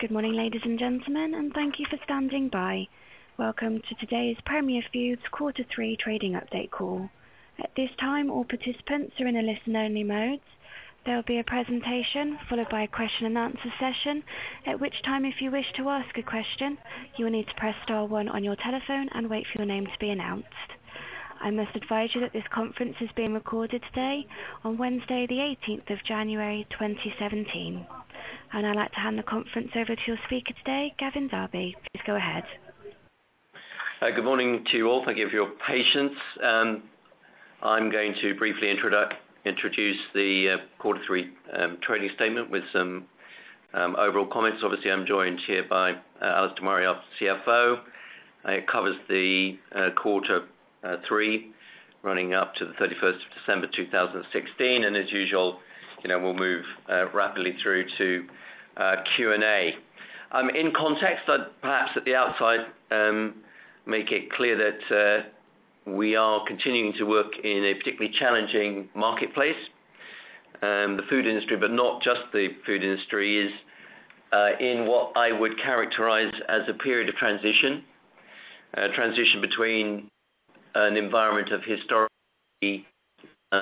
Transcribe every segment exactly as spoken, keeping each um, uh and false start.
Good morning, ladies and gentlemen, and thank you for standing by. Welcome to today's Premier Foods Quarter three Trading Update call. At this time, all participants are in a listen-only mode. There will be a presentation followed by a question and answer session, at which time, if you wish to ask a question, you will need to press star one on your telephone and wait for your name to be announced. I must advise you that this conference is being recorded today, on Wednesday the eighteenth of January twenty seventeen. And I'd like to hand the conference over to your speaker today, Gavin Darby. Please go ahead. Uh, good morning to you all. Thank you for your patience. Um, I'm going to briefly introdu- introduce the uh, quarter three um, trading statement with some um, overall comments. Obviously, I'm joined here by uh, Alistair Murray, our C F O. Uh, it covers the uh, quarter uh, three running up to the thirty-first of December two thousand sixteen, and as usual, you know, we'll move uh, rapidly through to uh, Q and A. Um, in context, I'd perhaps at the outside um, make it clear that uh, we are continuing to work in a particularly challenging marketplace. Um, the food industry, but not just the food industry, is uh, in what I would characterize as a period of transition, uh, transition between an environment of historically uh,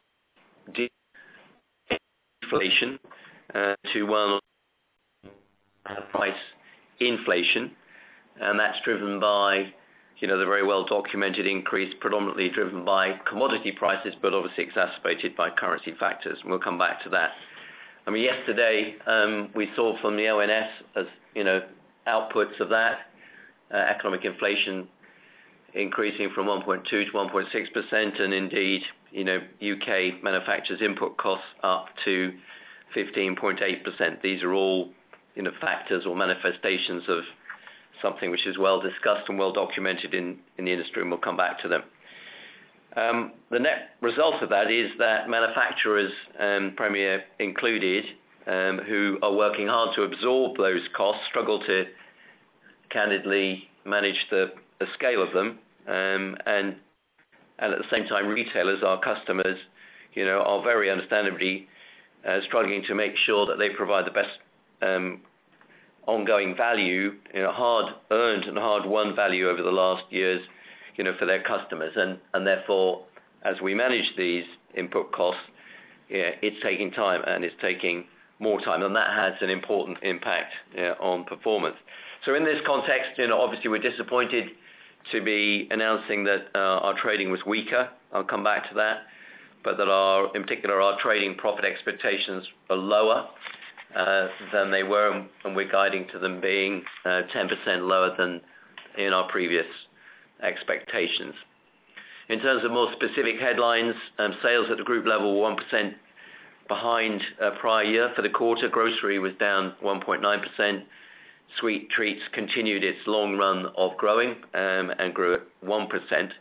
inflation uh, to one of price inflation, and that's driven by, you know, the very well documented increase, predominantly driven by commodity prices, but obviously exacerbated by currency factors. And we'll come back to that. I mean, yesterday um, we saw from the O N S, as you know, outputs of that uh, economic inflation increasing from one point two to one point six percent, and indeed, you know, U K manufacturers' input costs up to fifteen point eight percent. These are all, you know, factors or manifestations of something which is well discussed and well documented in, in the industry, and we'll come back to them. Um, the net result of that is that manufacturers, um, Premier included, um, who are working hard to absorb those costs, struggle to candidly manage the, the scale of them, um, and and at the same time, retailers, our customers, you know, are very understandably uh, struggling to make sure that they provide the best um, ongoing value, you know, hard-earned and hard-won value over the last years, you know, for their customers. And, and therefore, as we manage these input costs, yeah, it's taking time, and it's taking more time, and that has an important impact, yeah, on performance. So in this context, you know, obviously we're disappointed to be announcing that uh, our trading was weaker. I'll come back to that, but that our, in particular, our trading profit expectations are lower uh, than they were, and we're guiding to them being uh, ten percent lower than in our previous expectations. In terms of more specific headlines, um, sales at the group level were one percent behind uh, prior year for the quarter. Grocery was down one point nine percent. Sweet treats continued its long run of growing um, and grew at one percent.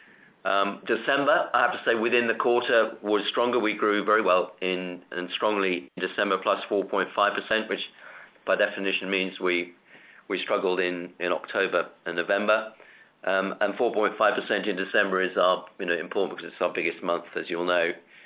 Um, December, I have to say, within the quarter was stronger. We grew very well in and strongly in December, plus four point five percent, which by definition means we we struggled in, in October and November. Um, and four point five percent in December is our, you know, important because it's our biggest month, as you'll know,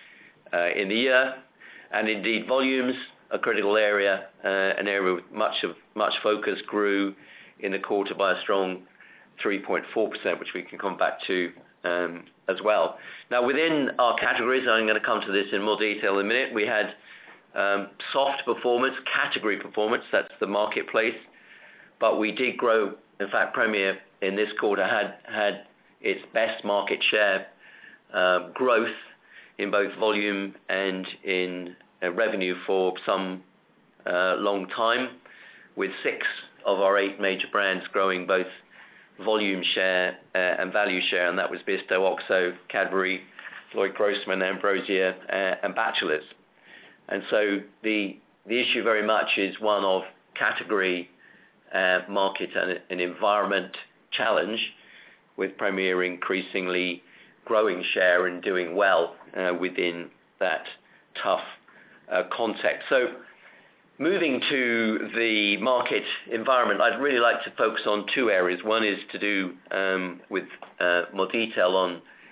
uh, in the year. And indeed, volumes, a critical area, uh, an area with much of much focus, grew in the quarter by a strong three point four percent, which we can come back to um, as well. Now, within our categories, I'm going to come to this in more detail in a minute. We had um, soft performance, category performance, that's the marketplace, but we did grow. In fact, Premier in this quarter had had its best market share uh, growth in both volume and in Uh, revenue for some uh, long time, with six of our eight major brands growing both volume share uh, and value share, and that was Bisto, Oxo, Cadbury, Lloyd Grossman, Ambrosia, uh, and Batchelors. And so the the issue very much is one of category, uh, market, and an environment challenge, with Premier increasingly growing share and doing well uh, within that tough Uh, context. So moving to the market environment, I'd really like to focus on two areas. One is to do um, with uh, more detail on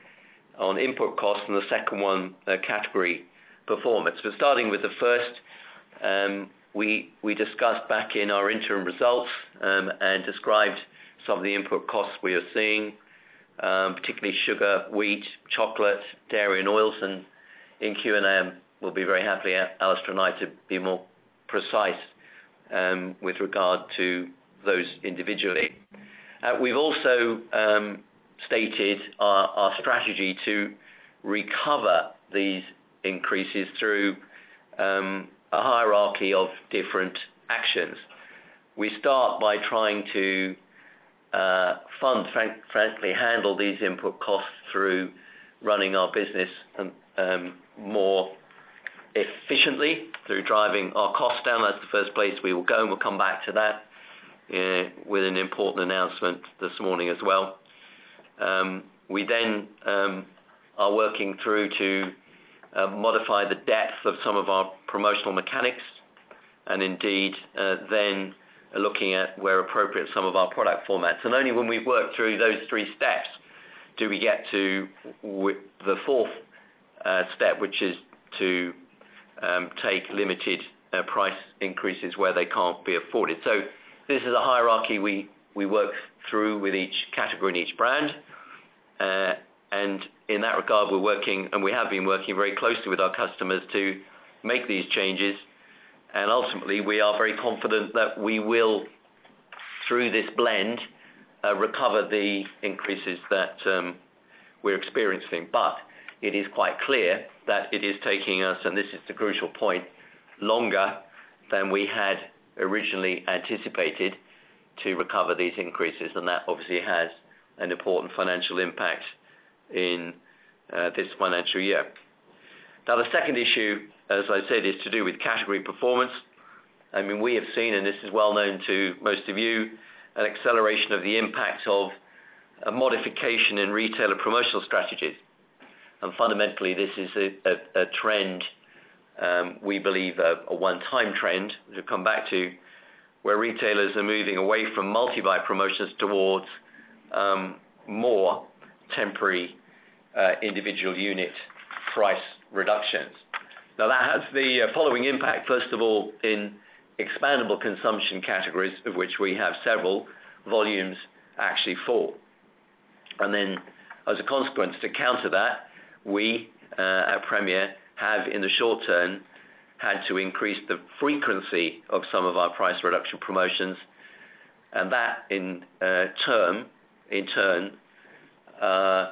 on input costs, and the second one, uh, category performance. But starting with the first, um, we we discussed back in our interim results um, and described some of the input costs we are seeing, um, particularly sugar, wheat, chocolate, dairy and oils. And in Q and A we'll be very happy, Alistair and I, to be more precise um, with regard to those individually. Uh, we've also um, stated our, our strategy to recover these increases through um, a hierarchy of different actions. We start by trying to uh, fund, frank, frankly, handle these input costs through running our business um, um, more efficiently, through driving our costs down. That's the first place we will go, and we'll come back to that uh, with an important announcement this morning as well. Um, we then um, are working through to uh, modify the depth of some of our promotional mechanics, and indeed uh, then looking at, where appropriate, some of our product formats. And only when we've worked through those three steps do we get to w- the fourth uh, step, which is to um, take limited uh, price increases where they can't be afforded. So this is a hierarchy we, we work through with each category and each brand. Uh, and in that regard, we're working, and we have been working very closely with our customers to make these changes. And ultimately, we are very confident that we will, through this blend, uh, recover the increases that um, we're experiencing. But it is quite clear that it is taking us, and this is the crucial point, longer than we had originally anticipated to recover these increases. And that obviously has an important financial impact in uh, this financial year. Now, the second issue, as I said, is to do with category performance. I mean, we have seen, and this is well known to most of you, an acceleration of the impact of a modification in retailer promotional strategies. And fundamentally, this is a, a, a trend, um, we believe a, a one-time trend, to come back to, where retailers are moving away from multi-buy promotions towards um, more temporary uh, individual unit price reductions. Now, that has the uh, following impact. First of all, in expandable consumption categories, of which we have several, volumes actually fall. And then, as a consequence, to counter that, we uh, at Premier have, in the short term, had to increase the frequency of some of our price reduction promotions, and that in uh, term, in turn, uh,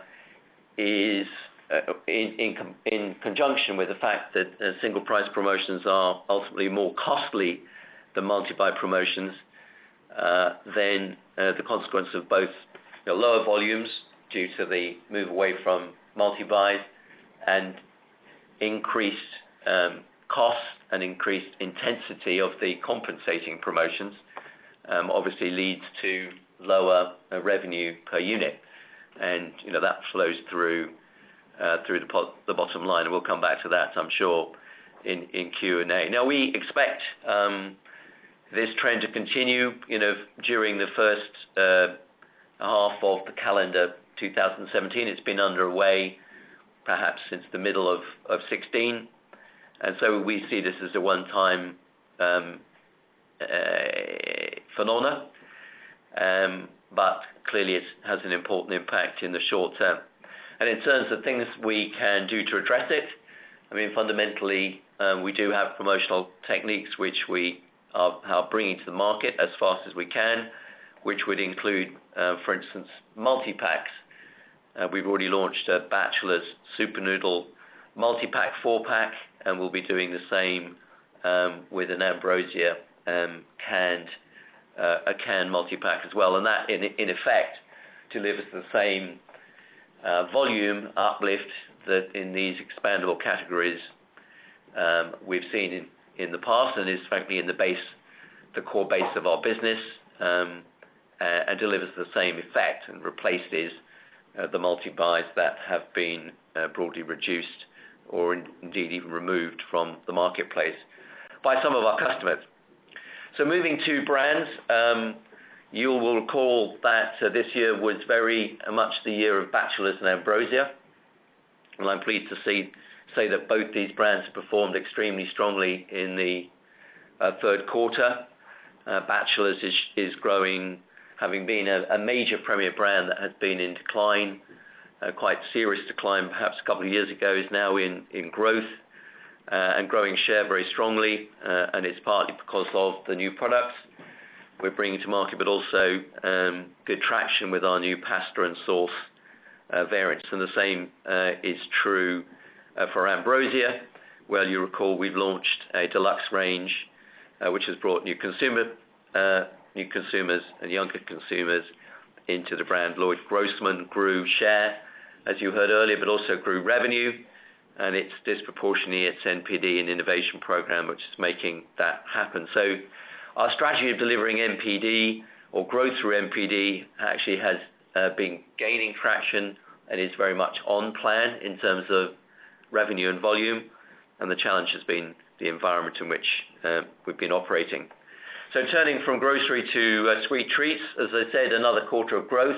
is uh, in, in, in conjunction with the fact that uh, single price promotions are ultimately more costly than multi-buy promotions, uh, then uh, the consequence of both, you know, lower volumes due to the move away from multi-buys and increased um, costs and increased intensity of the compensating promotions um, obviously leads to lower uh, revenue per unit, and you know that flows through uh, through the, po- the bottom line, and we'll come back to that, I'm sure, in, in Q and A. Now, we expect um, this trend to continue, you know, during the first uh, half of the calendar two thousand seventeen. It's been underway perhaps since the middle of, of sixteen, and so we see this as a one-time um, uh, phenomena, um, but clearly it has an important impact in the short term. And in terms of things we can do to address it, I mean, fundamentally, um, we do have promotional techniques which we are, are bringing to the market as fast as we can, which would include, uh, for instance, multi-packs. Uh, we've already launched a Batchelors Super Noodle multi-pack four-pack, and we'll be doing the same um, with an Ambrosia um, canned, uh, a canned multi-pack as well. And that, in, in effect, delivers the same uh, volume uplift that in these expandable categories um, we've seen in, in the past, and is frankly in the base, the core base of our business, um, and, and delivers the same effect and replaces Uh, the multi-buys that have been uh, broadly reduced or in, indeed even removed from the marketplace by some of our customers. So moving to brands, um, you will recall that uh, this year was very much the year of Batchelors and Ambrosia, and I'm pleased to see, say that both these brands have performed extremely strongly in the uh, third quarter. Uh, Batchelors is, is growing, having been a, a major Premier brand that has been in decline, uh, quite serious decline perhaps a couple of years ago, is now in, in growth uh, and growing share very strongly, uh, and it's partly because of the new products we're bringing to market, but also um, good traction with our new pasta and sauce uh, variants. And the same uh, is true uh, for Ambrosia. Well, you recall we've launched a deluxe range, uh, which has brought new consumer, uh, new consumers and younger consumers into the brand. Lloyd Grossman grew share, as you heard earlier, but also grew revenue, and it's disproportionately its N P D and innovation program which is making that happen. So our strategy of delivering N P D or growth through N P D actually has uh, been gaining traction and is very much on plan in terms of revenue and volume, and the challenge has been the environment in which uh, we've been operating. So turning from grocery to uh, sweet treats, as I said, another quarter of growth,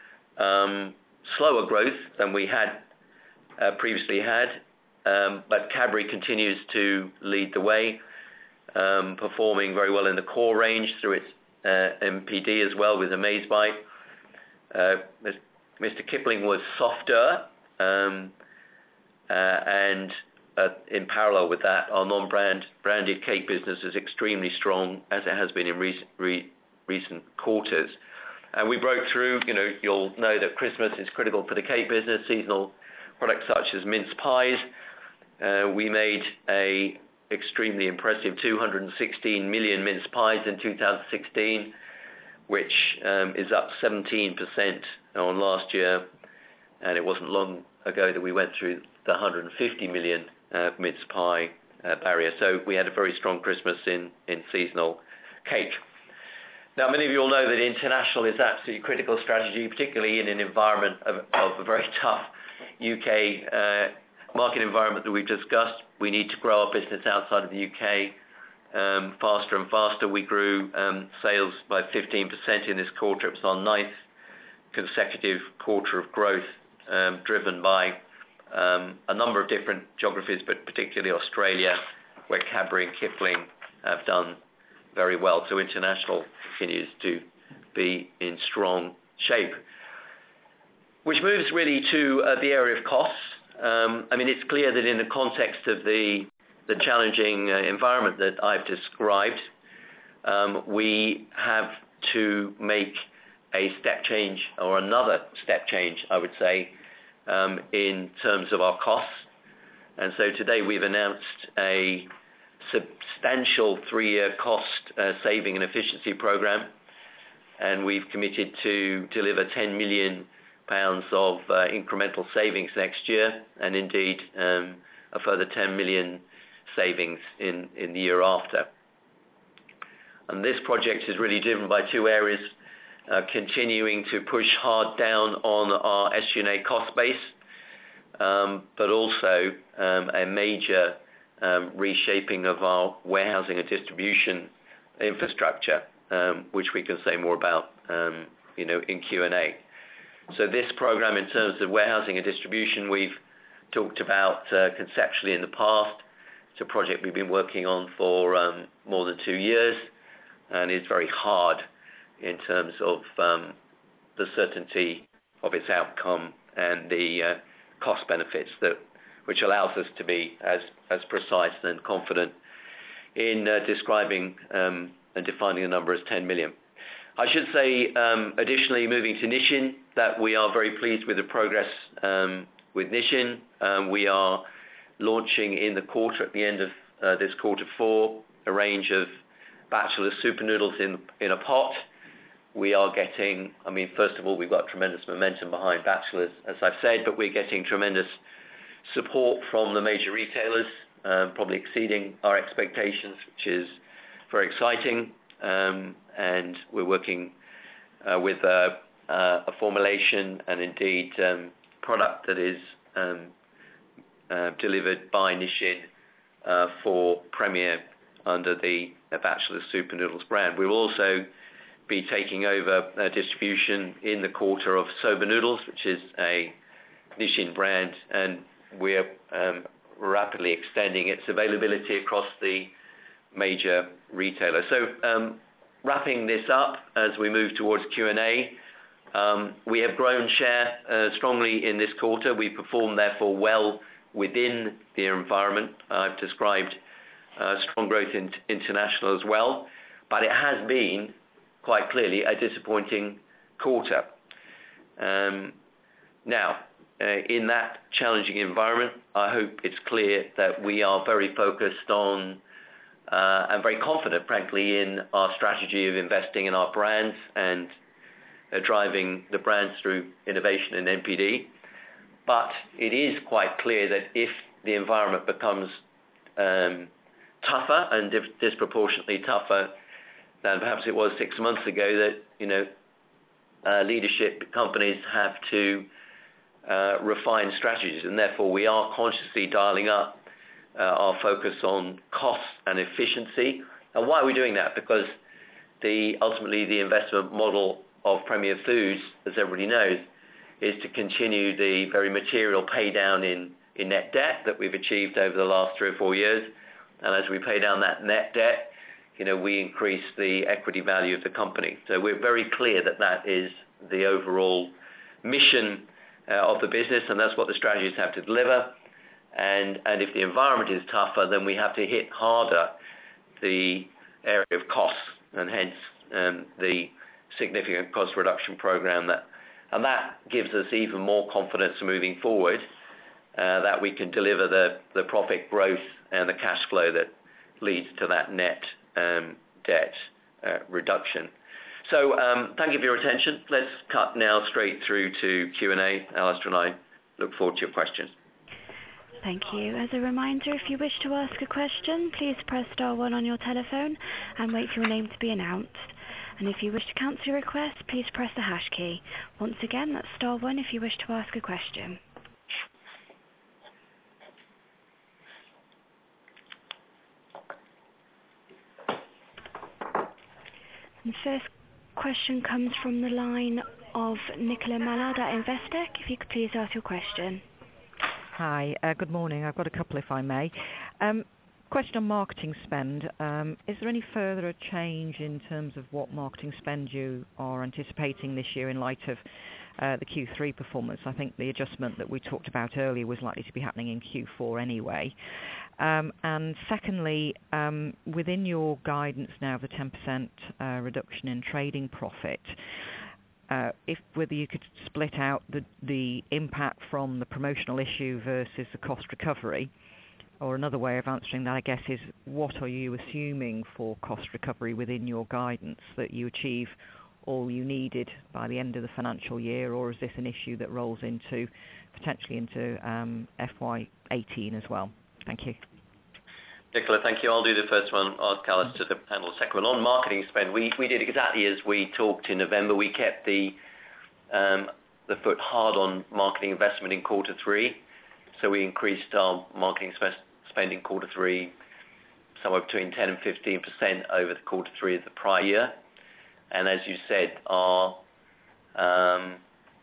um, slower growth than we had uh, previously had, um, but Cadbury continues to lead the way, um, performing very well in the core range through its uh, M P D as well with Amazebite. Uh, Mister Kipling was softer, um, uh, and Uh, in parallel with that, our non-brand branded cake business is extremely strong, as it has been in recent, re, recent quarters. And we broke through, you know, you'll know that Christmas is critical for the cake business, seasonal products such as mince pies. Uh, we made a extremely impressive two hundred sixteen million mince pies in two thousand sixteen, which um, is up seventeen percent on last year. And it wasn't long ago that we went through the one hundred fifty million Uh, mince pie uh, barrier. So we had a very strong Christmas in, in seasonal cake. Now, many of you all know that international is absolutely critical strategy, particularly in an environment of, of a very tough U K uh, market environment that we've discussed. We need to grow our business outside of the U K um, faster and faster. We grew um, sales by fifteen percent in this quarter. It was our ninth consecutive quarter of growth, um, driven by Um, a number of different geographies, but particularly Australia, where Cadbury and Kipling have done very well. So international continues to be in strong shape. Which moves really to uh, the area of costs. Um, I mean, it's clear that in the context of the, the challenging uh, environment that I've described, um, we have to make a step change, or another step change, I would say, Um, in terms of our costs. And so today we've announced a substantial three-year cost uh, saving and efficiency program, and we've committed to deliver ten million pounds of uh, incremental savings next year, and indeed um, a further ten million savings in, in the year after. And this project is really driven by two areas. Uh, continuing to push hard down on our S G and A cost base, um, but also um, a major um, reshaping of our warehousing and distribution infrastructure, um, which we can say more about um, you know, in Q and A. So this program, in terms of warehousing and distribution, we've talked about uh, conceptually in the past. It's a project we've been working on for um, more than two years, and is very hard in terms of um, the certainty of its outcome and the uh, cost benefits, that which allows us to be as, as precise and confident in uh, describing um, and defining the number as ten million. I should say, um, additionally, moving to Nissin, that we are very pleased with the progress um, with Nissin. Um, we are launching in the quarter, at the end of uh, this quarter four, a range of Batchelors super noodles in, in a pot. We are getting, I mean, first of all, we've got tremendous momentum behind Batchelors, as I've said, but we're getting tremendous support from the major retailers, um, probably exceeding our expectations, which is very exciting. Um, and we're working uh, with uh, uh, a formulation and indeed um, product that is um, uh, delivered by Nissin uh, for Premier under the uh, Batchelors Super Noodles brand. We will also be taking over uh, distribution in the quarter of Soba Noodles, which is a Nissin brand, and we're um, rapidly extending its availability across the major retailer. So um, wrapping this up as we move towards Q and A, um, we have grown share uh, strongly in this quarter. We performed therefore well within the environment. I've described uh, strong growth in international as well, but it has been quite clearly a disappointing quarter. Um, now, uh, in that challenging environment, I hope it's clear that we are very focused on uh, and very confident, frankly, in our strategy of investing in our brands and uh, driving the brands through innovation and N P D. But it is quite clear that if the environment becomes um, tougher and dif- disproportionately tougher than perhaps it was six months ago, that you know uh, leadership companies have to uh, refine strategies, and therefore we are consciously dialing up uh, our focus on cost and efficiency. And why are we doing that? Because the ultimately the investment model of Premier Foods, as everybody knows, is to continue the very material pay down in, in net debt that we've achieved over the last three or four years. And as we pay down that net debt, you know, we increase the equity value of the company. So we're very clear that that is the overall mission uh, of the business, and that's what the strategies have to deliver. And, and if the environment is tougher, then we have to hit harder the area of costs, and hence um, the significant cost reduction program that And that gives us even more confidence moving forward uh, that we can deliver the, the profit growth and the cash flow that leads to that net um, debt uh, reduction. So um, thank you for your attention. Let's cut now straight through to Q and A. Alistair and I look forward to your questions. Thank you. As a reminder, if you wish to ask a question, please press star one on your telephone and wait for your name to be announced. And if you wish to cancel your request, please press the hash key. Once again, that's star one if you wish to ask a question. And the first question comes from the line of Nicola Mallard at Investec. If you could please ask your question. Hi, uh, good morning. I've got a couple, if I may. Um, Question on marketing spend. Um, is there any further change in terms of what marketing spend you are anticipating this year in light of uh, the Q three performance? I think the adjustment that we talked about earlier was likely to be happening in Q four anyway. Um, and secondly, um, within your guidance now of the ten percent uh, reduction in trading profit, uh, if whether you could split out the, the impact from the promotional issue versus the cost recovery. Or another way of answering that, I guess, is what are you assuming for cost recovery within your guidance, that you achieve all you needed by the end of the financial year, or is this an issue that rolls into potentially into um, F Y eighteen as well? Thank you. Nicola, thank you. I'll do the first one. Ask Alistair to handle the second one. On marketing spend, we, we did exactly as we talked in November. We kept the um, the foot hard on marketing investment in quarter three. So we increased our marketing spend spend in quarter three somewhere between ten and fifteen percent over the quarter three of the prior year. And as you said, our um,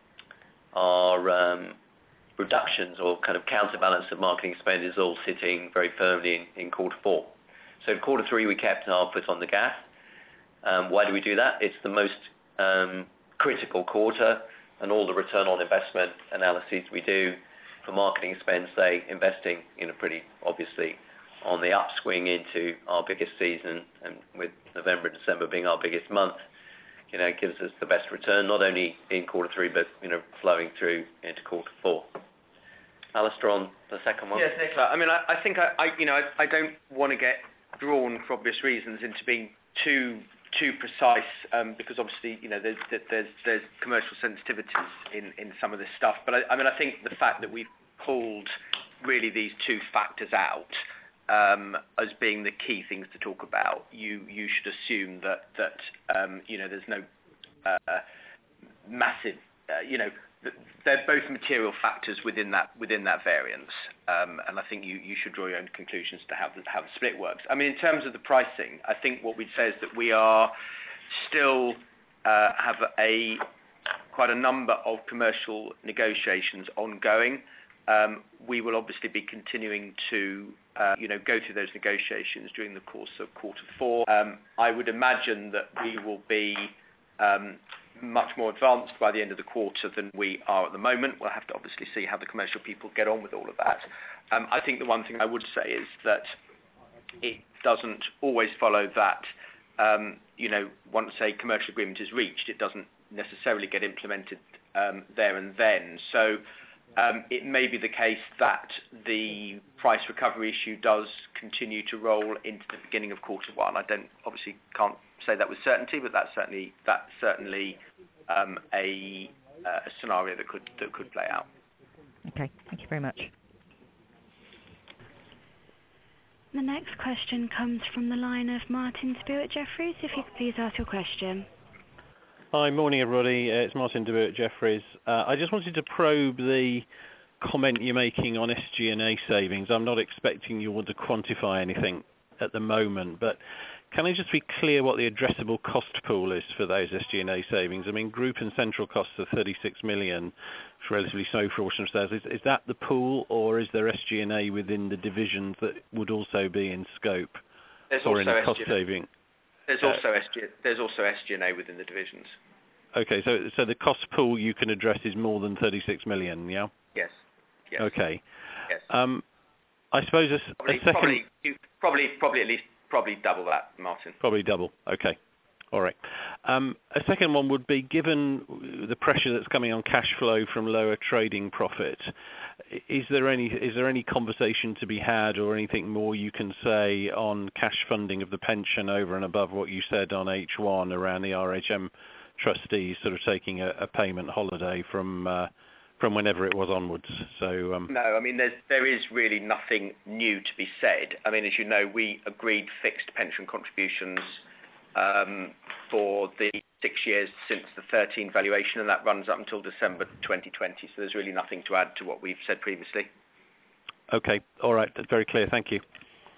our um, reductions or kind of counterbalance of marketing spend is all sitting very firmly in, in quarter four. So in quarter three we kept our foot on the gas. Um, why do we do that? It's the most um, critical quarter, and all the return on investment analyses we do for marketing spend, say, investing in a pretty obviously on the upswing into our biggest season, and with November and December being our biggest month, you know, it gives us the best return, not only in quarter three, but, you know, flowing through into quarter four. Alistair, on the second one? Yes, Nicola. I mean, I, I think I, I, you know, I, I don't want to get drawn for obvious reasons into being too too precise, um, because obviously, you know, there's there's there's commercial sensitivities in, in some of this stuff. But I, I mean, I think the fact that we've pulled really these two factors out um, as being the key things to talk about, you you should assume that that um, you know, there's no uh, massive, uh, you know, they're both material factors within that within that variance, um, and I think you, you should draw your own conclusions to how the, how the split works. I mean, in terms of the pricing, I think what we'd say is that we are still uh, have a quite a number of commercial negotiations ongoing um, we will obviously be continuing to uh, you know, go through those negotiations during the course of quarter four. Um, I would imagine that we will be um, much more advanced by the end of the quarter than we are at the moment. We'll have to obviously see how the commercial people get on with all of that. Um, I think the one thing I would say is that it doesn't always follow that, um, you know, once a commercial agreement is reached, it doesn't necessarily get implemented um, there and then. So um, it may be the case that the price recovery issue does continue to roll into the beginning of quarter one. I don't obviously can't say that with certainty, but that's certainly that's certainly um, a, uh, a scenario that could that could play out. Okay, thank you very much. The next question comes from the line of Martin Deboo at Jefferies. If you could please ask your question. Hi, morning everybody. Uh, It's Martin Deboo at Jefferies. Uh, I just wanted to probe the comment you're making on S G and A savings. I'm not expecting you want to quantify anything at the moment, but can I just be clear what the addressable cost pool is for those S G and A savings? I mean, group and central costs are thirty-six million, it's relatively slow for Ocean Stairs. Is, is that the pool, or is there S G and A within the divisions that would also be in scope There's or also in a cost S G and A. saving? There's Uh, also S G. There's also S G and A within the divisions. Okay, so so the cost pool you can address is more than thirty-six million, yeah? Yes. Yes. Okay. Yes. Um, I suppose a, s- Probably, a second... probably, probably, probably at least probably double that, Martin. Probably double. Okay. All right. Um, a second one would be, given the pressure that's coming on cash flow from lower trading profit, is there any is there any conversation to be had or anything more you can say on cash funding of the pension over and above what you said on H one around the R H M trustees sort of taking a, a payment holiday from uh, from whenever it was onwards? So um, No, I mean there's there is really nothing new to be said. I mean, as you know, we agreed fixed pension contributions um, for the six years since the thirteen valuation, and that runs up until December twenty twenty. So there's really nothing to add to what we've said previously. Okay. All right. That's very clear. Thank you.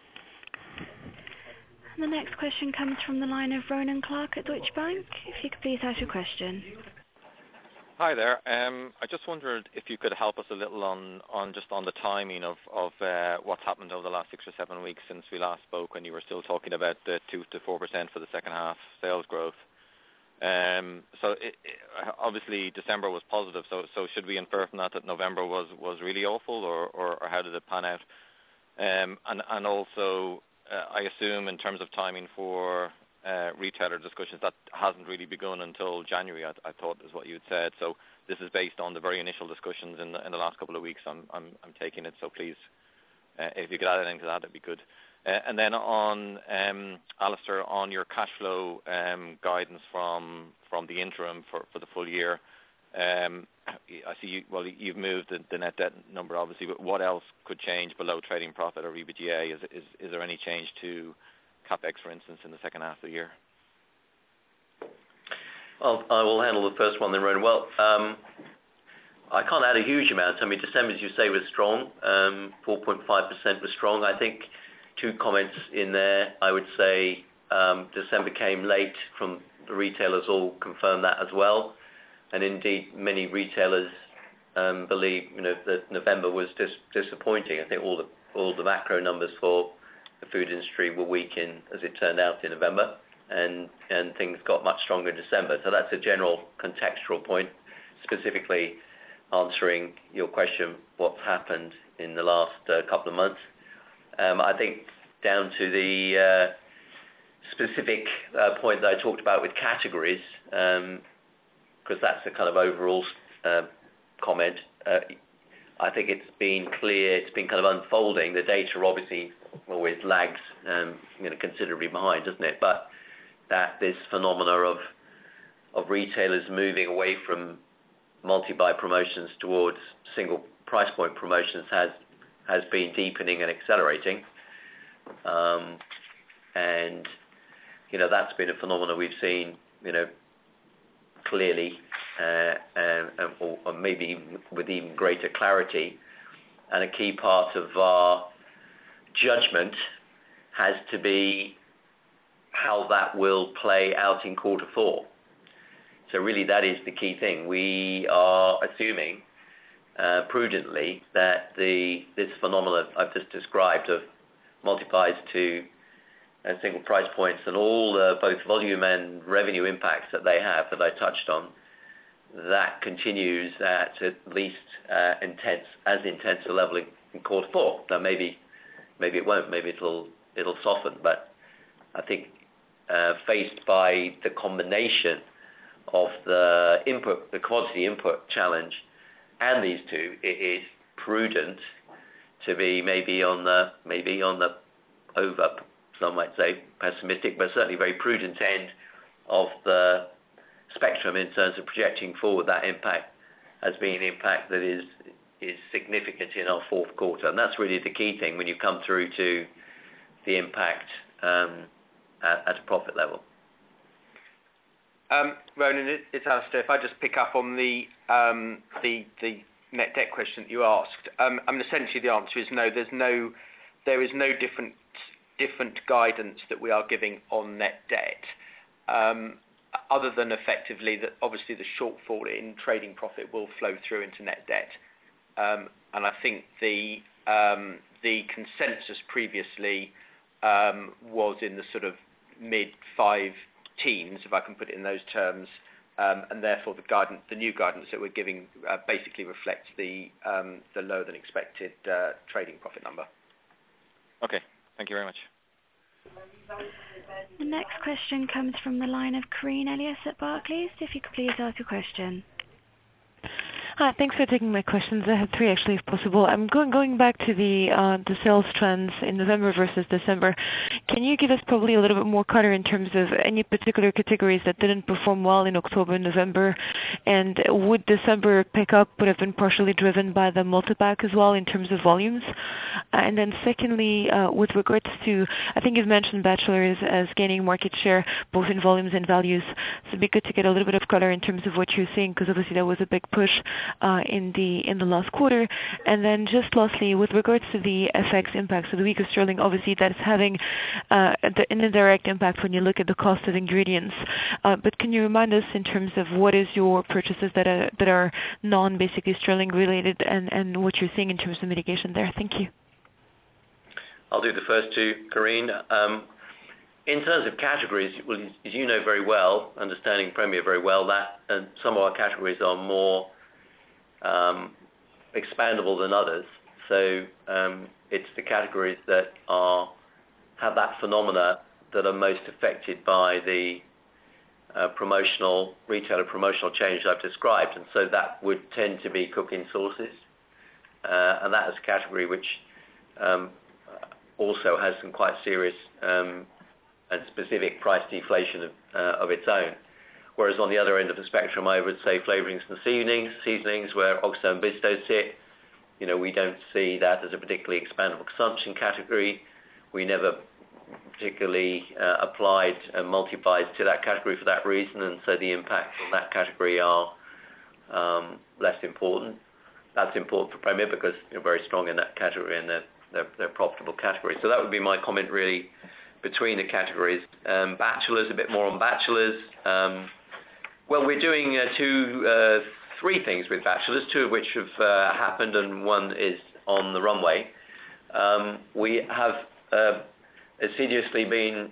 The next question comes from the line of Ronan Clark at Deutsche Bank. If you could please ask your question. Hi there. Um, I just wondered if you could help us a little on, on just on the timing of, of uh, what's happened over the last six or seven weeks since we last spoke, when you were still talking about the two to four percent for the second half sales growth. Um, so it, it, obviously December was positive. So so should we infer from that that November was, was really awful, or, or, or how did it pan out? Um, and and also uh, I assume in terms of timing for Uh, retailer discussions, that hasn't really begun until January, I, I thought is what you had said. So this is based on the very initial discussions in the, in the last couple of weeks. I'm, I'm, I'm taking it. So please, uh, if you could add anything to that, that'd be good. Uh, and then on, um, Alistair, on your cash flow um, guidance from from the interim for, for the full year, um, I see you, well, you've moved the, the net debt number, obviously, but what else could change below trading profit or EBITDA? Is, is, is there any change to CapEx, for instance, in the second half of the year? Well, I will handle the first one then, Ronan. Well, um, I can't add a huge amount. I mean, December, as you say, was strong. Um, four point five percent was strong. I think two comments in there. I would say um, December came late from the retailers, all confirmed that as well. And indeed, many retailers um, believe, you know, that November was dis- disappointing. I think all the all the macro numbers for the food industry were weak in, as it turned out, in November, and and things got much stronger in December. So that's a general contextual point. Specifically answering your question, what's happened in the last uh, couple of months. Um, I think down to the uh, specific uh, point that I talked about with categories, because um, that's the kind of overall uh, comment. Uh, I think it's been clear, it's been kind of unfolding. The data obviously always lags, um, you know, considerably behind, doesn't it? But that this phenomena of of retailers moving away from multi-buy promotions towards single price point promotions has has been deepening and accelerating, um, and you know that's been a phenomenon we've seen, you know, clearly, uh, and, or, or maybe with even greater clarity, and a key part of our judgment has to be how that will play out in quarter four. So really that is the key thing. We are assuming uh, prudently that the this phenomenon I've just described of multiplies to uh, single price points and all the both volume and revenue impacts that they have that I touched on, that continues at at least uh, intense as intense a level in, in quarter four. Now maybe maybe it won't, maybe it'll it'll soften, but I think uh, faced by the combination of the input, the commodity input challenge, and these two, it is prudent to be maybe on the maybe on the over, some might say pessimistic, but certainly very prudent end of the spectrum in terms of projecting forward that impact as being an impact that is is significant in our fourth quarter, and that's really the key thing when you come through to the impact um, at, at a profit level. Um, Ronan, it, it's Alistair. If I just pick up on the um, the, the net debt question that you asked, um, I mean, essentially the answer is no. There's no, there is no different different guidance that we are giving on net debt, um, other than effectively that obviously the shortfall in trading profit will flow through into net debt, um, and I think the um, the consensus previously um, was in the sort of mid five teens, if I can put it in those terms, um, and therefore the guidance, the new guidance that we're giving, uh, basically reflects the um, the lower than expected uh, trading profit number. Okay, thank you very much. The next question comes from the line of Karine Elias at Barclays. If you could please ask your question. Hi, thanks for taking my questions. I have three actually, if possible. I'm going going back to the uh, the sales trends in November versus December. Can you give us probably a little bit more color in terms of any particular categories that didn't perform well in October and November? And would December pickup would have been partially driven by the multi-pack as well in terms of volumes? Uh, and then secondly, uh, with regards to, I think you've mentioned Bachelors as gaining market share both in volumes and values. So it'd be good to get a little bit of color in terms of what you're seeing, because obviously there was a big push Uh, in the in the last quarter. And then just lastly, with regards to the F X impact, so the weaker sterling, obviously that's having uh, the, an indirect impact when you look at the cost of ingredients. Uh, but can you remind us in terms of what is your purchases that are that are non basically sterling related, and, and what you're seeing in terms of mitigation there? Thank you. I'll do the first two, Karine. Um, in terms of categories, well, as you know very well, understanding Premier very well, that and some of our categories are more Um, expandable than others. So um, it's the categories that are have that phenomena that are most affected by the uh, promotional, retailer promotional change I've described. And so that would tend to be cooking sauces. Uh, and that is a category which um, also has some quite serious um, and specific price deflation of, uh, of its own. Whereas on the other end of the spectrum, I would say flavorings and seasonings, seasonings where Oxo and Bisto sit, you know, we don't see that as a particularly expandable consumption category. We never particularly uh, applied uh, multiplies to that category for that reason, and so the impacts on that category are um, less important. That's important for Premier because they're very strong in that category and they're, they're, they're profitable categories. So that would be my comment really between the categories. Um, Bachelors, a bit more on Bachelors. Um, Well, we're doing uh, two, uh, three things with Bachelors, two of which have uh, happened and one is on the runway. Um, we have uh, assiduously been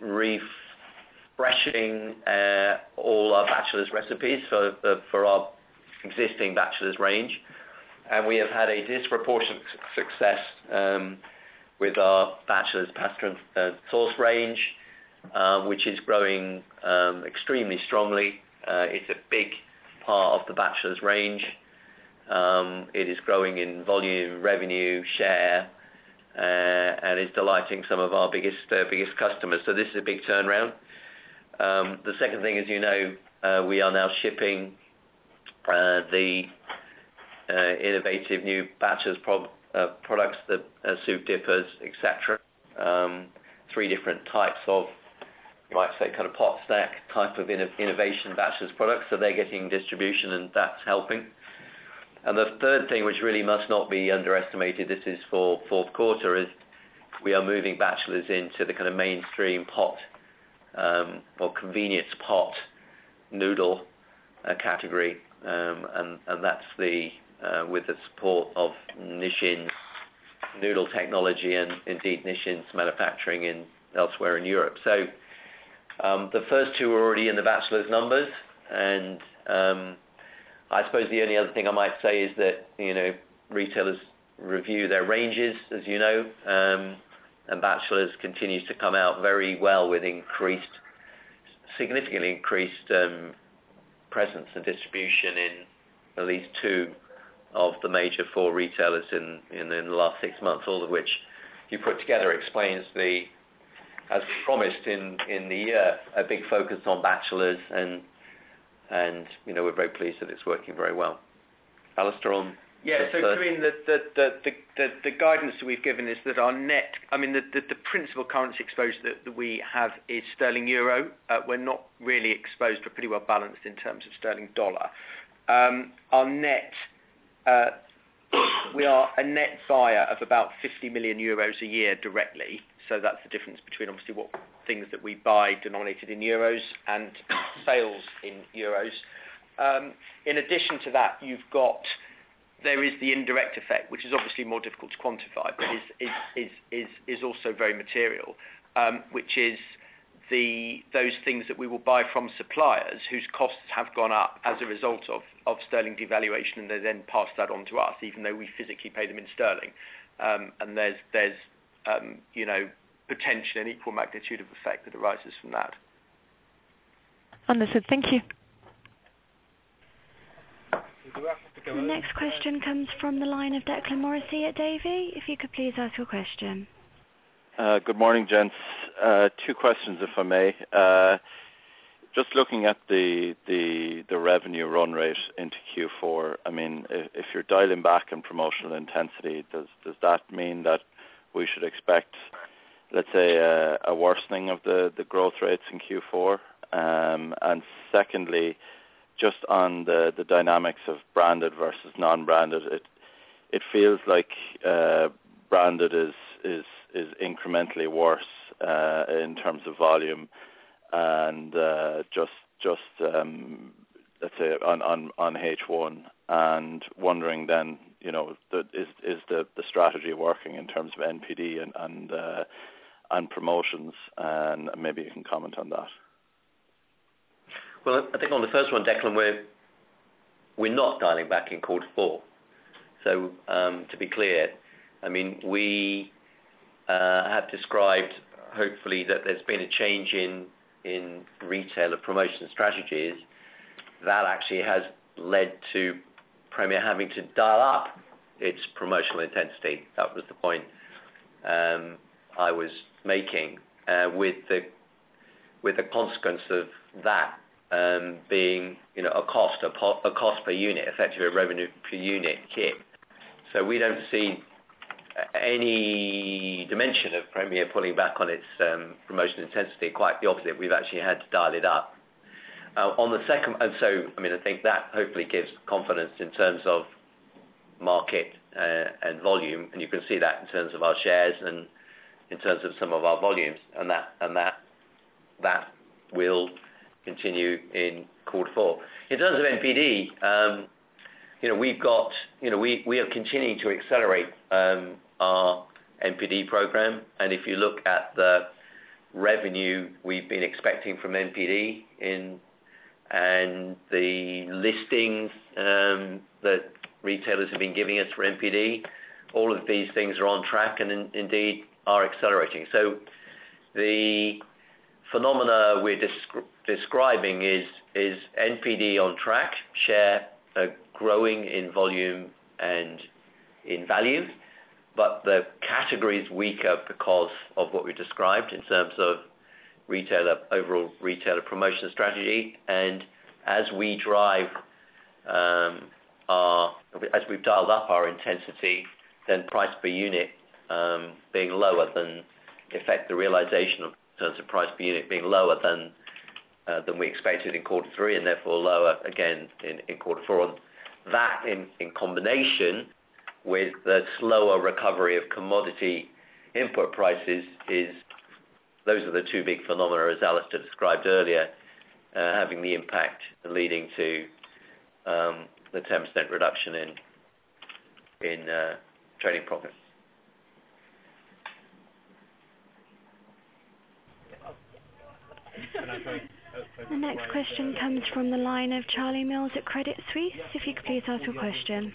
refreshing uh, all our Bachelors recipes for, uh, for our existing Bachelors range, and we have had a disproportionate success um, with our Bachelors pasta and uh, sauce range, uh, which is growing um, extremely strongly. Uh, it's a big part of the Bachelors range. Um, it is growing in volume, revenue, share, uh, and is delighting some of our biggest uh, biggest customers. So this is a big turnaround. Um, the second thing, as you know, uh, we are now shipping uh, the uh, innovative new Bachelors pro- uh, products, the uh, soup dippers, et cetera. Um, three different types of, you might say, kind of pot stack type of inno- innovation Bachelors products, so they're getting distribution and that's helping. And the third thing, which really must not be underestimated, this is for fourth quarter, is we are moving Bachelors into the kind of mainstream pot um, or convenience pot noodle uh, category, um, and, and that's the uh, with the support of Nissin's noodle technology and indeed Nissin's manufacturing in elsewhere in Europe. So um, the first two are already in the Batchelors numbers, and um, I suppose the only other thing I might say is that, you know, retailers review their ranges, as you know, um, and Batchelors continues to come out very well with increased, significantly increased um, presence and distribution in at least two of the major four retailers in, in, in the last six months, all of which you put together explains the, as promised in, in the year, a big focus on Batchelors, and and you know, we're very pleased that it's working very well. Alistair, on yeah, so Karine, the, the, the, the, the, the guidance that we've given is that our net, I mean, the, the, the principal currency exposure that, that we have is sterling euro. Uh, we're not really exposed, we're pretty well balanced in terms of sterling dollar. Um, our net, uh, we are a net buyer of about fifty million euros a year directly. So that's the difference between obviously what things that we buy denominated in euros and sales in euros. Um, in addition to that, you've got, there is the indirect effect, which is obviously more difficult to quantify, but is is is is, is also very material, um, which is the those things that we will buy from suppliers whose costs have gone up as a result of, of sterling devaluation, and they then pass that on to us, even though we physically pay them in sterling. Um, and there's there's um, you know, potentially an equal magnitude of effect that arises from that. Understood. Thank you. The next question comes from the line of Declan Morrissey at Davy. If you could please ask your question. Uh, good morning, gents. Uh, two questions, if I may. Uh, just looking at the, the the revenue run rate into Q four, I mean, if, if you're dialing back in promotional intensity, does does that mean that we should expect, let's say, a, a worsening of the, the growth rates in Q four? Um, and secondly, just on the, the dynamics of branded versus non-branded, it it feels like uh, branded is is is incrementally worse uh, in terms of volume, and uh, just just um, let's say on, on, on H one, and wondering then, you know, the, is is the, the strategy working in terms of N P D and and, uh, and promotions, and maybe you can comment on that. Well, I think on the first one, Declan, we're we're not dialing back in quarter four. So um, to be clear, I mean, we uh, have described, hopefully, that there's been a change in in retailer promotion strategies that actually has led to Premier having to dial up its promotional intensity. That was the point um, I was making, uh, with the with the consequence of that um, being, you know, a cost, a, po- a cost per unit, effectively a revenue per unit hit. So we don't see any dimension of Premier pulling back on its um, promotion intensity. Quite the opposite. We've actually had to dial it up. Uh, on the second, and so I mean, I think that hopefully gives confidence in terms of market uh, and volume, and you can see that in terms of our shares and in terms of some of our volumes, and that and that that will continue in quarter four. In terms of N P D, um, you know, we've got, you know, we, we are continuing to accelerate um, our N P D program, and if you look at the revenue we've been expecting from N P D in and the listings um, that retailers have been giving us for N P D, all of these things are on track and in, indeed are accelerating. So the phenomena we're descri- describing is is N P D on track, share uh, growing in volume and in value, but the category is weaker because of what we described in terms of retailer overall retailer promotion strategy. And as we drive um, our as we've dialed up our intensity, then price per unit um, being lower than effect the realization of in terms of price per unit being lower than uh, than we expected in quarter three, and therefore lower again in, in quarter four. That in, in combination with the slower recovery of commodity input prices is those are the two big phenomena, as Alistair described earlier, uh, having the impact and leading to um, the ten percent reduction in, in uh, trading profit. The next question comes from the line of Charlie Mills at Credit Suisse. If you could please ask your question.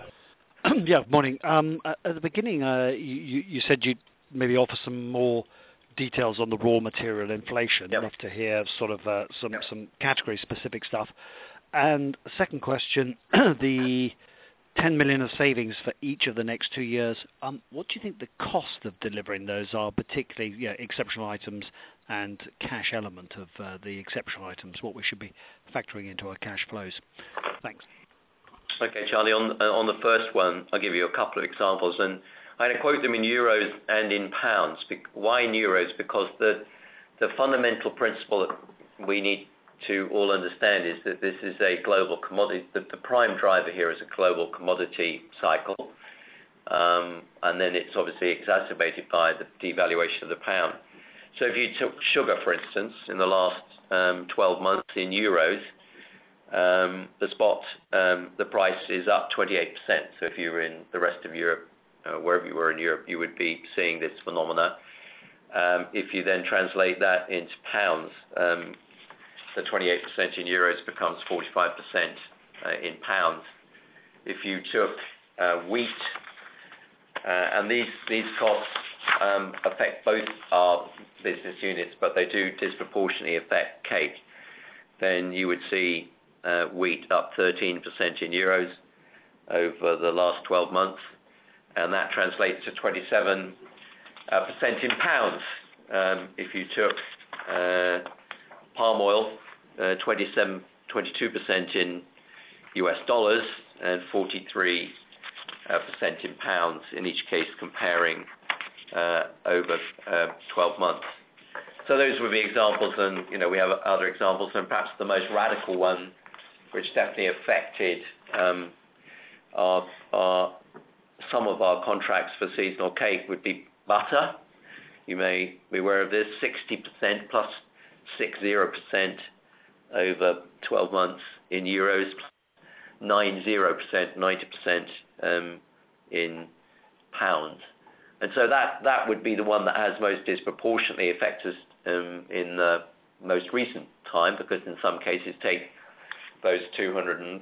Yeah, morning. Um, at the beginning, uh, you, you said you'd maybe offer some more details on the raw material inflation. Yep. Love to hear sort of uh, some, Yep. some category-specific stuff. And second question, the ten million of savings for each of the next two years. Um, what do you think the cost of delivering those are, particularly you know, exceptional items and cash element of uh, the exceptional items, what we should be factoring into our cash flows? Thanks. Okay, Charlie, on, uh, on the first one, I'll give you a couple of examples. And I'm going to quote them in euros and in pounds. Why in euros? Because the, the fundamental principle that we need to all understand is that this is a global commodity. The, the prime driver here is a global commodity cycle. Um, and then it's obviously exacerbated by the devaluation of the pound. So if you took sugar, for instance, in the last um, twelve months in euros, um, the spot, um, the price is up twenty-eight percent. So if you were in the rest of Europe, uh, wherever you were in Europe, you would be seeing this phenomena. Um, if you then translate that into pounds, um, the twenty-eight percent in euros becomes forty-five percent uh, in pounds. If you took uh, wheat, uh, and these, these costs um, affect both our business units, but they do disproportionately affect cake, then you would see uh, wheat up thirteen percent in euros over the last twelve months, and that translates to twenty-seven percent in pounds. Um, if you took uh, palm oil, uh, twenty-seven, twenty-two percent in U S dollars and forty-three percent in pounds, in each case comparing uh, over uh, twelve months. So those would be examples, and you know we have other examples, and perhaps the most radical one, which definitely affected um, our, our, some of our contracts for seasonal cake, would be butter. You may be aware of this, sixty percent plus sixty percent over twelve months in euros, ninety percent, ninety percent um, in pounds. And so that, that would be the one that has most disproportionately affected us um, in the most recent time, because in some cases take those two hundred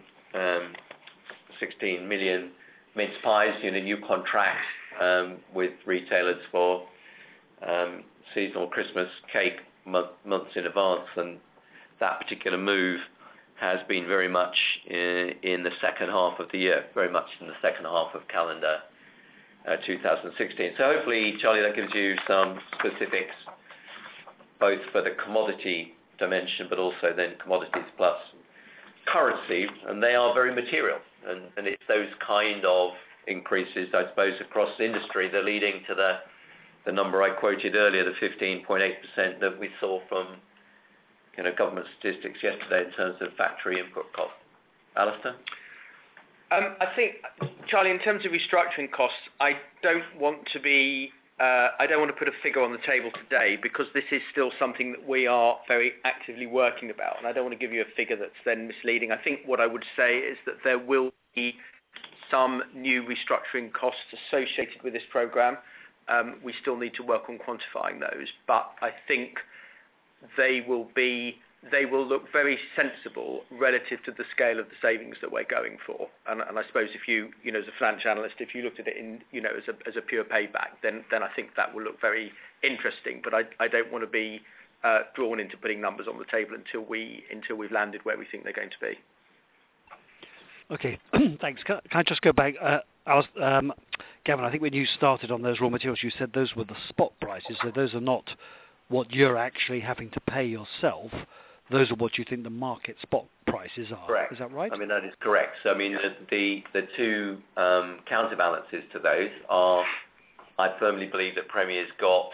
sixteen million mince pies, you know, new contracts um, with retailers for um, seasonal Christmas cake month, months in advance, and that particular move has been very much in, in the second half of the year, very much in the second half of calendar uh, two thousand sixteen. So hopefully, Charlie, that gives you some specifics, both for the commodity dimension, but also then commodities plus currency, and they are very material. And, and it's those kind of increases, I suppose, across the industry that are leading to the, the number I quoted earlier, the fifteen point eight percent that we saw from you know, government statistics yesterday in terms of factory input costs. Alistair? Um, I think, Charlie, in terms of restructuring costs, I don't want to be, uh, I don't want to put a figure on the table today, because this is still something that we are very actively working about, and I don't want to give you a figure that's then misleading. I think what I would say is that there will be some new restructuring costs associated with this program. Um, we still need to work on quantifying those, but I think they will be, they will look very sensible relative to the scale of the savings that we're going for. And, and I suppose if you, you know, as a financial analyst, if you looked at it in, you know, as a, as a pure payback, then, then I think that will look very interesting. But I, I don't want to be uh, drawn into putting numbers on the table until we, until we've landed where we think they're going to be. Okay, thanks. Can, can I just go back? Uh, I was, um, Gavin, I think when you started on those raw materials, you said those were the spot prices. So those are not what you're actually having to pay yourself. Those are what you think the market spot prices are. Correct. Is that right? I mean, that is correct. So, I mean, the the, the two um, counterbalances to those are, I firmly believe that Premier's got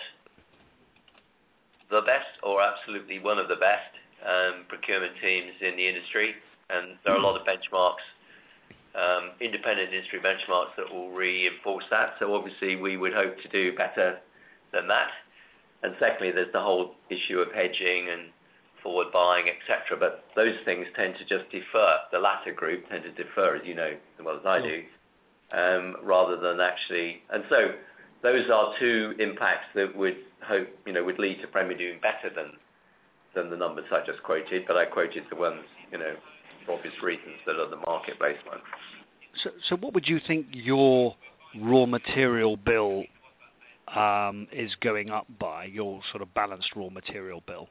the best, or absolutely one of the best, um, procurement teams in the industry, and there are a lot of benchmarks, um, independent industry benchmarks that will reinforce that. So obviously we would hope to do better than that. And secondly, there's the whole issue of hedging and forward buying, et cetera. But those things tend to just defer. The latter group tend to defer, as you know as well as I do. um, rather than actually. And so those are two impacts that would hope, you know, would lead to Premier doing better than than the numbers I just quoted. But I quoted the ones, you know, for obvious reasons that are the market-based ones. So, so what would you think your raw material bill um, is going up by, your sort of balanced raw material bill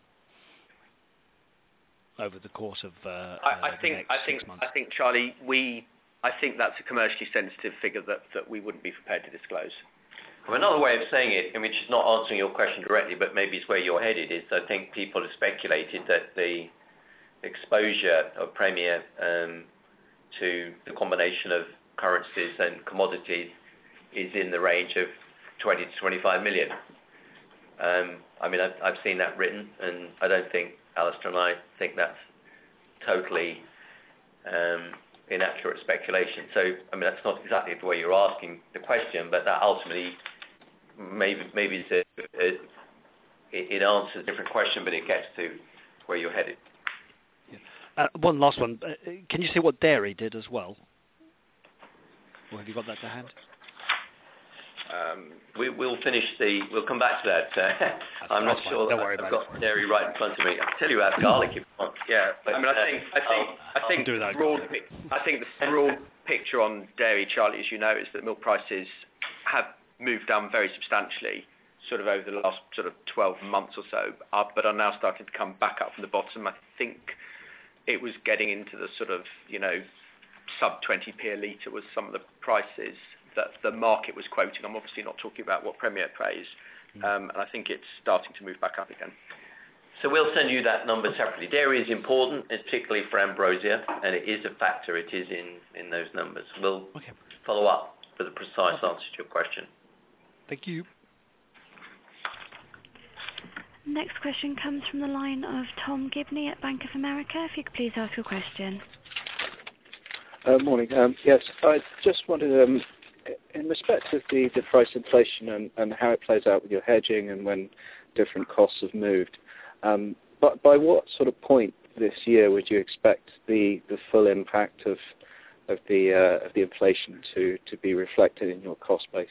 over the course of uh, I, uh, I the think next I six think months? I think Charlie, we I think that's a commercially sensitive figure that, that we wouldn't be prepared to disclose. Well, another way of saying it, which is not answering your question directly, but maybe it's where you're headed, is I think people have speculated that the exposure of Premier um, to the combination of currencies and commodities is in the range of twenty to twenty-five million. Um, I mean, I've, I've seen that written, and I don't think Alistair and I think that's totally um, inaccurate speculation. So, I mean, that's not exactly the way you're asking the question, but that ultimately maybe maybe it's a, a, it, it answers a different question, but it gets to where you're headed. Uh, one last one. Uh, can you say what dairy did as well? Or have you got that to hand? Um, we, we'll finish the. We'll come back to that. Uh, I'm not fine. sure. Don't worry I've about got dairy right in front of me. I'll tell you about garlic if you want. Yeah, But, I mean, I uh, think I think I'll, I think do the that, broad, garlic. pi- I think the broad picture on dairy, Charlie, as you know, is that milk prices have moved down very substantially, sort of over the last sort of twelve months or so, up, but are now starting to come back up from the bottom. I think it was getting into the sort of, you know, sub twenty p a litre was some of the prices that the market was quoting. I'm obviously not talking about what Premier pays, um, and I think it's starting to move back up again. So we'll send you that number separately. Dairy is important, particularly for Ambrosia, and it is a factor. It is in, in those numbers. We'll Okay. follow up for the precise answer to your question. Thank you. Next question comes from the line of Tom Gibney at Bank of America. If you could please ask your question. Uh, morning. Um, yes, I just wanted, um, in respect of the, the price inflation and, and how it plays out with your hedging and when different costs have moved, um, but by what sort of point this year would you expect the, the full impact of of the uh, of the inflation to, to be reflected in your cost base?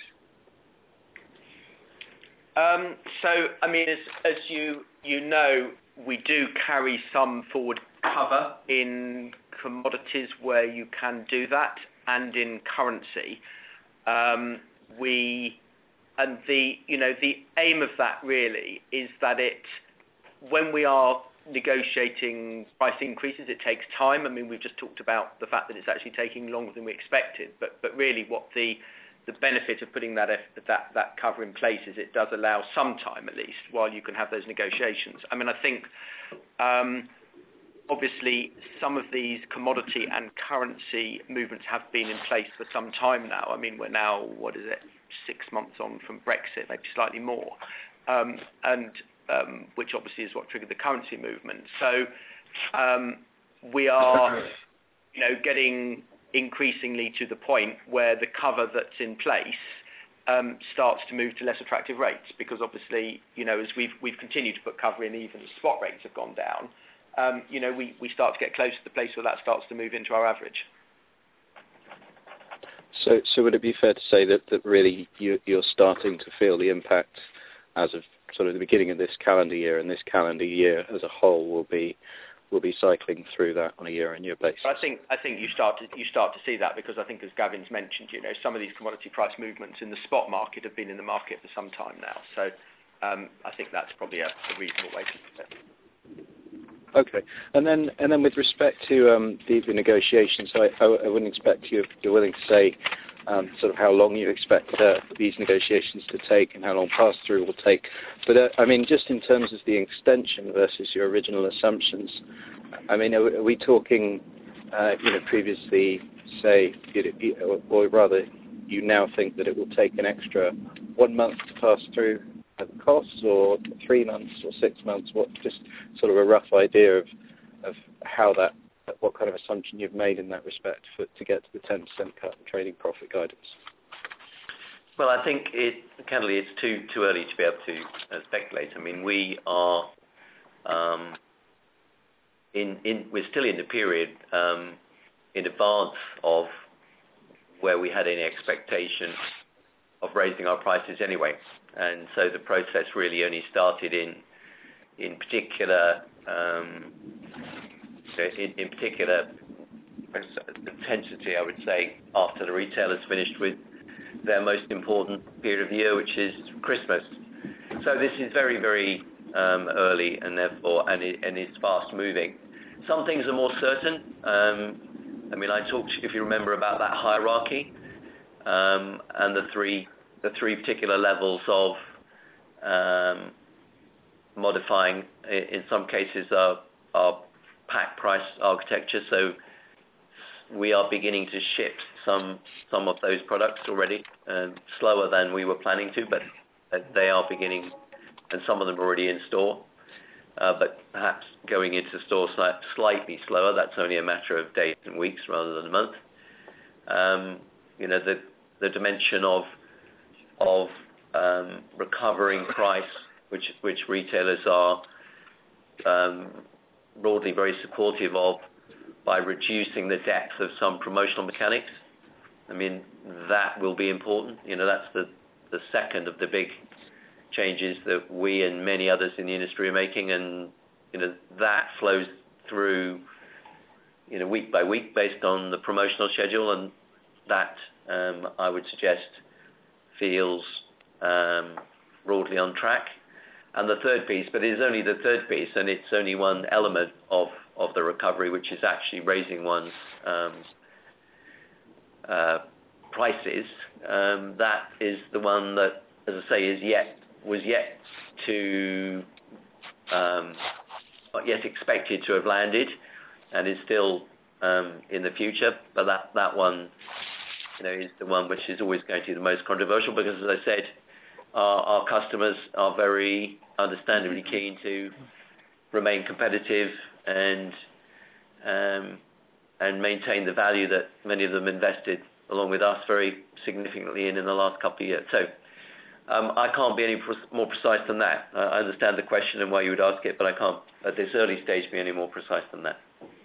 Um, so, I mean, as, as you you know, we do carry some forward cover in commodities where you can do that, and in currency. Um, we and the you know the aim of that really is that it, when we are negotiating price increases, it takes time. I mean, we've just talked about the fact that it's actually taking longer than we expected, but but really what the the benefit of putting that that that cover in place is it does allow some time at least while you can have those negotiations. I mean, I think um, obviously some of these commodity and currency movements have been in place for some time now. I mean, we're now, what is it, six months on from Brexit, maybe slightly more, um, and um, which obviously is what triggered the currency movement. So um, we are, you know, getting increasingly to the point where the cover that's in place um, starts to move to less attractive rates, because obviously, you know, as we've we've continued to put cover in, even as spot rates have gone down, um, you know, we, we start to get close to the place where that starts to move into our average. So, so would it be fair to say that, that really you, you're starting to feel the impact as of sort of the beginning of this calendar year, and this calendar year as a whole will be will be cycling through that on a year-on-year basis? I think I think you start to you start to see that, because I think, as Gavin's mentioned, you know, some of these commodity price movements in the spot market have been in the market for some time now. So um, I think that's probably a, a reasonable way to look at it. Okay, and then and then with respect to um, the, the negotiations, I, I, I wouldn't expect you, if you're willing to say um, sort of how long you expect uh, these negotiations to take and how long pass-through will take. But uh, I mean, just in terms of the extension versus your original assumptions, I mean, are, are we talking, uh, you know, previously say, you know, or rather, you now think that it will take an extra one month to pass through the costs, or three months, or six months? What, just sort of a rough idea of of how that, what kind of assumption you've made in that respect for, to get to the ten percent cut in trading profit guidance? Well, I think it, candidly, it's too too early to be able to uh, speculate. I mean, we are um, in in we're still in the period um, in advance of where we had any expectation of raising our prices anyway. And so the process really only started in in particular um, in, in particular intensity, I would say, after the retailers finished with their most important period of the year, which is Christmas. So this is very, very um, early, and therefore, and, it, and it's fast moving. Some things are more certain. Um, I mean, I talked, if you remember, about that hierarchy um, and the three, the three particular levels of um, modifying. In some cases, our, our pack price architecture. So we are beginning to ship some some of those products already, uh, slower than we were planning to, but they are beginning, and some of them are already in store. Uh, but perhaps going into store slightly slower. That's only a matter of days and weeks rather than a month. Um, you know, the the dimension of of um, recovering price, which which retailers are um, broadly very supportive of, by reducing the depth of some promotional mechanics. I mean, that will be important. You know, that's the, the second of the big changes that we and many others in the industry are making, and you know that flows through, you know, week by week based on the promotional schedule, and that um, I would suggest feels um, broadly on track. And the third piece, but it is only the third piece, and it's only one element of, of the recovery, which is actually raising one's um, uh, prices. Um, that is the one that, as I say, is yet was yet to um, not yet expected to have landed, and is still um, in the future. But that that one, you know, is the one which is always going to be the most controversial, because, as I said, Our, our customers are very understandably keen to remain competitive and um, and maintain the value that many of them invested along with us very significantly in in the last couple of years. So um, I can't be any pre- more precise than that. I understand the question and why you would ask it, but I can't at this early stage be any more precise than that.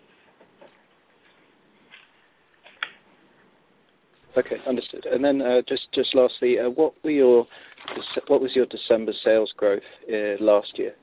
Okay, understood. And then uh, just just lastly, uh, what were your what was your December sales growth uh, last year?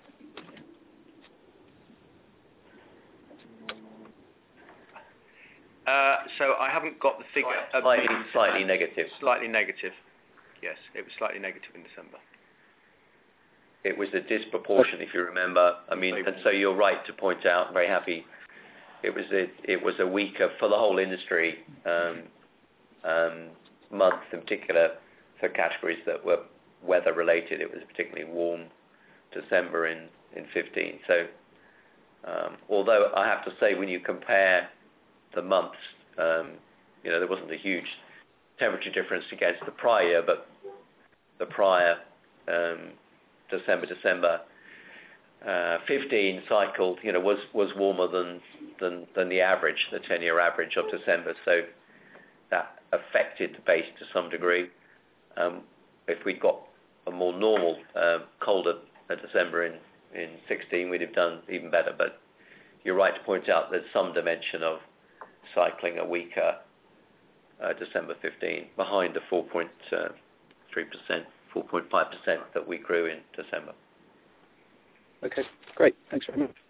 Uh, so I haven't got the figure. Slightly, slightly negative. Slightly negative. Yes, it was slightly negative in December. It was a disproportion, if you remember. I mean, and so you're right to point out. I'm very happy. It was a it was a weaker for the whole industry. Um, Um, month in particular for categories that were weather related. It was a particularly warm December in, in fifteen. So um, although I have to say, when you compare the months, um, you know, there wasn't a huge temperature difference against the prior year, but the prior um, December, December uh, fifteen cycle, you know, was, was warmer than, than, than the average, the ten-year average of December. So that affected the base to some degree. Um, if we'd got a more normal, uh, colder uh, December in, in sixteen, we'd have done even better. But you're right to point out there's some dimension of cycling a weaker uh, December fifteen behind the four point three percent, four point five percent that we grew in December. Okay, great. Thanks very much.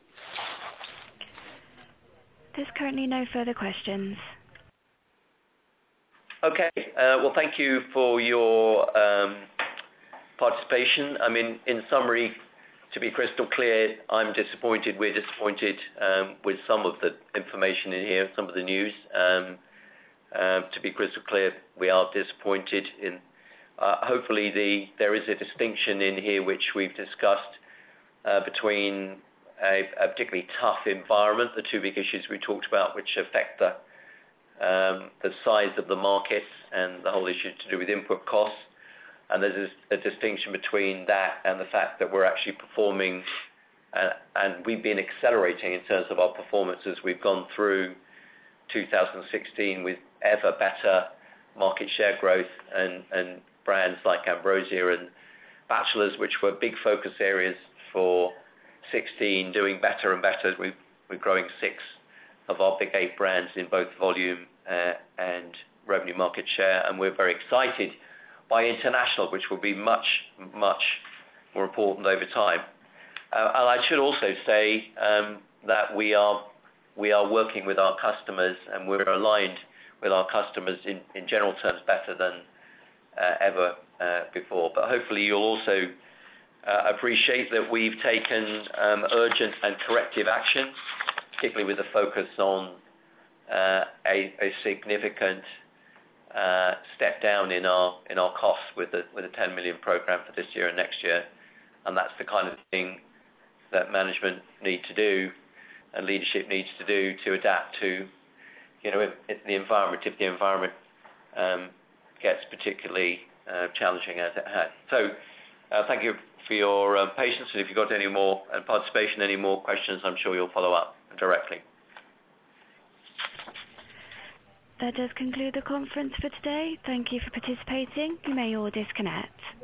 There's currently no further questions. Okay. Uh, well, thank you for your um, participation. I mean, in summary, to be crystal clear, I'm disappointed. We're disappointed um, with some of the information in here, some of the news. Um, uh, to be crystal clear, we are disappointed in. Uh, hopefully, the there is a distinction in here which we've discussed uh, between a, a particularly tough environment, the two big issues we talked about, which affect the Um, the size of the market and the whole issue to do with input costs. And there's a, a distinction between that and the fact that we're actually performing, uh, and we've been accelerating in terms of our performance as we've gone through two thousand sixteen with ever better market share growth, and, and brands like Ambrosia and Batchelors, which were big focus areas for sixteen, doing better and better. We've, we're growing six of our big eight brands in both volume uh, and revenue market share, and we're very excited by international, which will be much, much more important over time. Uh, and I should also say um, that we are we are working with our customers, and we're aligned with our customers in, in general terms better than uh, ever uh, before. But hopefully you'll also uh, appreciate that we've taken um, urgent and corrective action, particularly with the focus on uh, a, a significant uh, step down in our in our costs with the with a ten million program for this year and next year, and that's the kind of thing that management need to do and leadership needs to do to adapt to, you know, if, if the environment if the environment um, gets particularly uh, challenging as it had. So, uh, thank you for your uh, patience, and if you've got any more uh, participation, any more questions, I'm sure you'll follow up directly. That does conclude the conference for today. Thank you for participating. You may all disconnect.